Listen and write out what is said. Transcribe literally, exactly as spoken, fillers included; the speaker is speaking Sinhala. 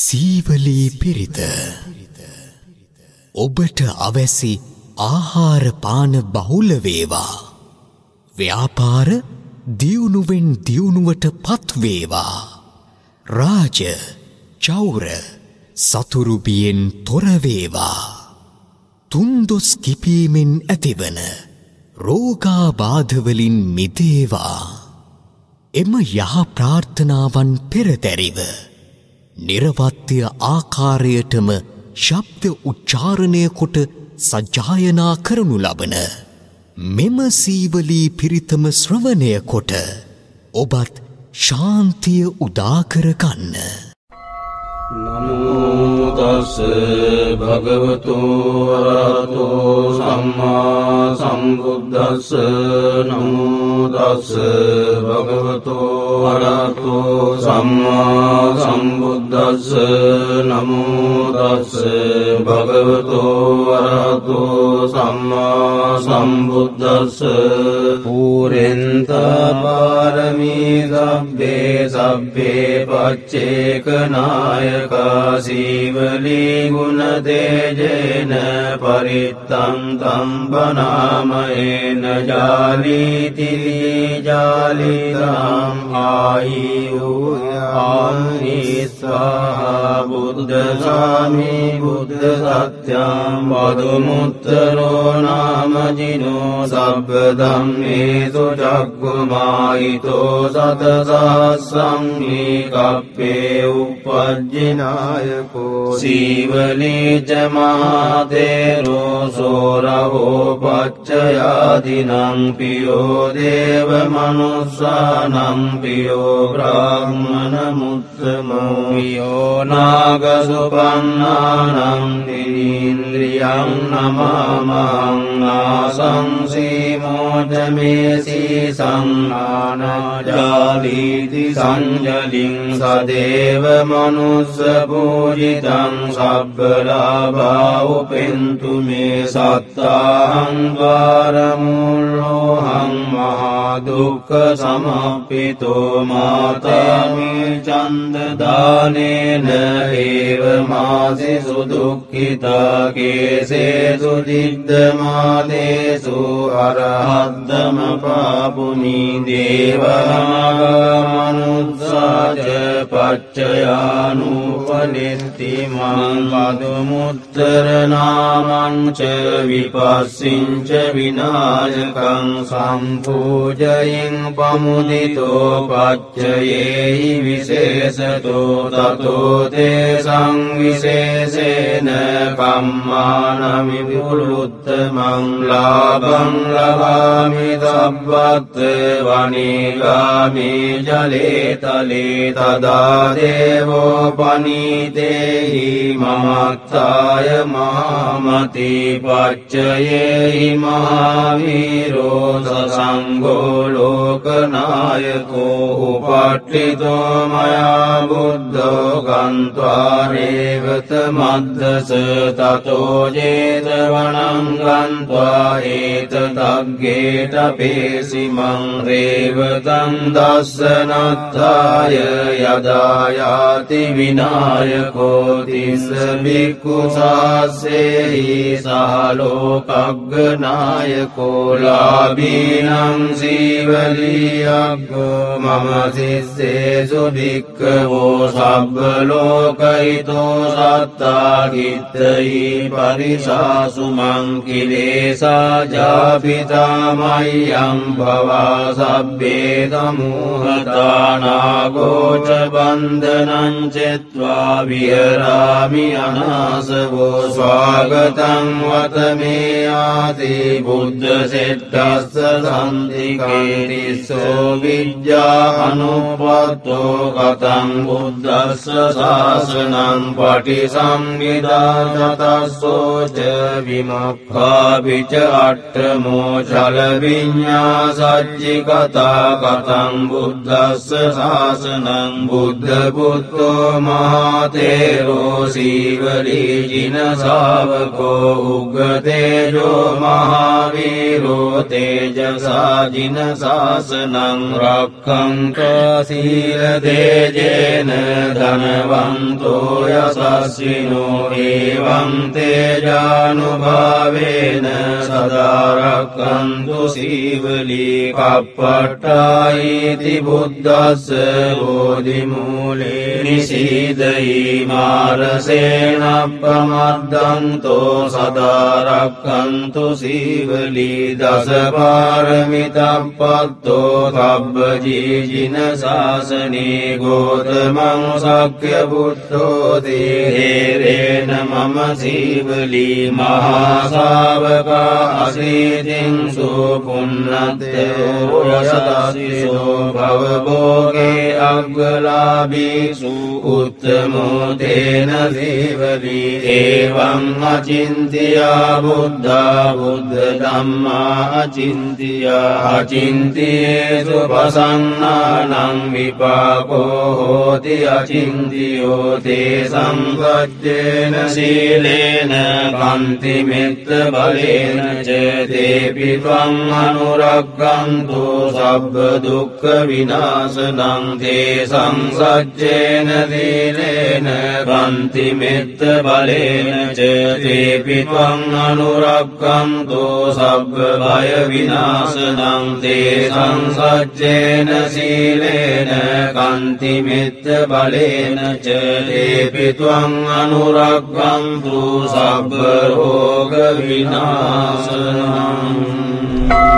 සීවලී පිරිත ඔබට අවැසි ආහාර පාන බහුල වේවා. ව්‍යාපාර දියුණුවෙන් දියුණුවට පත් වේවා. රාජ චෞර සතුරු බියෙන් තොර වේවා. තුන්දොස් කිපීමෙන් ඇතිවන රෝගාබාධ වලින් මිදේවා. එම යහ ප්‍රාර්ථනාවන් පෙරදැරිව නිර්වත්‍ය ආකාරයටම ශබ්ද උච්චාරණය කොට සජ්ජායනා කරනු ලබන මෙම සීවලී පිරිතම ශ්‍රවණය කොට ඔබත් ශාන්තිය උදා කරගන්න. නමෝ තස් භගවතු වරහතෝ සම්මා සම්බුද්දස්ස. නමෝ තස් භගවතු වරහතෝ සම්මා සම්බුද්දස්ස. නමෝ තස් භගවතු වරහතෝ සම්මා සම්බුද්දස්ස. පුරෙන්තා පාරමී සබ්බේ සබ්බේ පච්චේක නායකා සීවලී ගුණ තේජේන පරිත්තං තම් බනාමයේන ජාලීති ජාලිතං ආයු ආනිස්සා බුද්ධ සාමි බුද්ධ සත්‍යං වදුමුත්තරෝ නාම ජිනෝ සබ්බ ධම්මේසු චක්ඛුමායිතෝ සතසස්සං කප්පේ උපජ්ජිනායකෝ සීවලී ච මහතේරෝ සෝරහෝ පච්චයාදිනං පියෝ දේව මනුස්සානං පියෝ බ්‍රාහ්මණ මුත්තමෝ පියෝ නාග සුපන්නානං ඉන්ද්‍රියං නමාමං නාසං සීමෝජමේසී සංනානජාලීති සංජලින් සදේව මනුස්ස පූජිතං සබ්බලාභා උපෙන්තු මේ සත්තාහං ද්වාරමූලෝහං මහා දුක්ඛ සමප්පිතෝ මාතාමේ චන්ද දානේන ඒව මාසි සුදුක්ඛිතා කේසේසු දිද්දමාදේසු අරහද්දම පාපුනි දේවාමනුස්සාච පච්චයානුපනිත්ති මං පදුමුත්තර නාමං ච විපස්සිං ච විනායකං සම්පූජයින් පමුදිතෝ පච්චයේහි විශේෂතෝ තතෝ තේසං විශේෂේන කම්මානමි විපුලුත්තමං ලාභං ලබාමි සබ්බත් වනිගාමි ජලේ තලේ තදා දේවෝ පනීතේහි මමත්තාය මහමති පච්චයේහි මහාවීරෝ සසංඝෝ ලෝකනායකෝ උපට්ඨිතෝ මයා බුද්ධෝ ගන්්වා රේවත මද්දස තතෝ ජේතවනං ගන්්වා ඒතදග්ගේට පේසිමං රේවතං දස්සනත්තාය යදායාති විනායකෝ තිස්ස බික්ඛු සාස්සේහි සහලෝකග්ගනායකෝ ලාභීනං සීවලියග්ගෝ මම සිස්සේසු භික්ඛවෝ සබ්බ ලෝකහිතෝ සත්තා කිත්තයි පරිසාසු මං කිලේසා ජාපිතා මය්‍යං භවා සබ්බේ තමූහතානාගෝච බන්ධනං චෙත්වා විහරාමි අනාසවෝ ස්වාගතං වතමේ ආති බුද්ධ සෙට්ටස්ස සන්තිකේ තිස්සෝ විජ්ජා අනුපත්තෝ කතං බුද්දස්ස ශාසනං පටිසම්භිදා තතස්සෝ ච විමුක්ඛා විච අට්ඨමෝ චල විඤ්ඤා සච්චි කතා කතං බුද්දස්ස ශාසනං බුද්ධ පුත්තෝ මහතේරෝ සීවලී ජින ශාවකෝ උග්ගතේජෝ මහාවීරෝ තේජසා ජින ශාසනං රක්ඛන්තෝ සීල දේජේන ධනවන්තෝ යසස්විනෝ එවං තේජානුභාවේන සදා රක්ඛන්තු සීවලී කප්පට්ඨායිති බුද්දස්ස බෝධිමූලේ නිසීදයි මාරසේනප්පමද්දන්තෝ සදා රක්ඛන්තු සීවලී දස පාරමිතප්පත්තෝ සබ්බජීජින ශාසනේ ගෝතමං සක්්‍ය බුද්ධෝ තේරේන මම සීවලී මහා ශාවකා අසීතින් සුපුන්නත්තෝ යසසිසෝ භවභෝගේ අග්ගලාභීසු උත්තමෝ තේන සීවලී එවං අචින්තියා බුද්ධා බුද්ධ ධම්මා අචින්තියා අචින්තියේසු පසන්නානං විපාකෝ හෝති අචින්තියෝ තේ සංගච්ඡේන සීලේන කන්ති මෙත්ත බලේන ච තේපි ත්වං අනුරක්ඛන්තු සබ්බ දුක්ඛ විනාශනං තේ සංසච්ඡේන සීලේන කන්ති මෙත්ත බලේන ච තේපි ත්වං අනුරක්ඛන්තු සබ්බ භය විනාශනං තේ සංසච්ඡේන සීලේන කන්ති මෙත්ත බලේන ච තේපි ත්වං අනුරක්ඛන්තු සබ්බ රෝග විනාශනං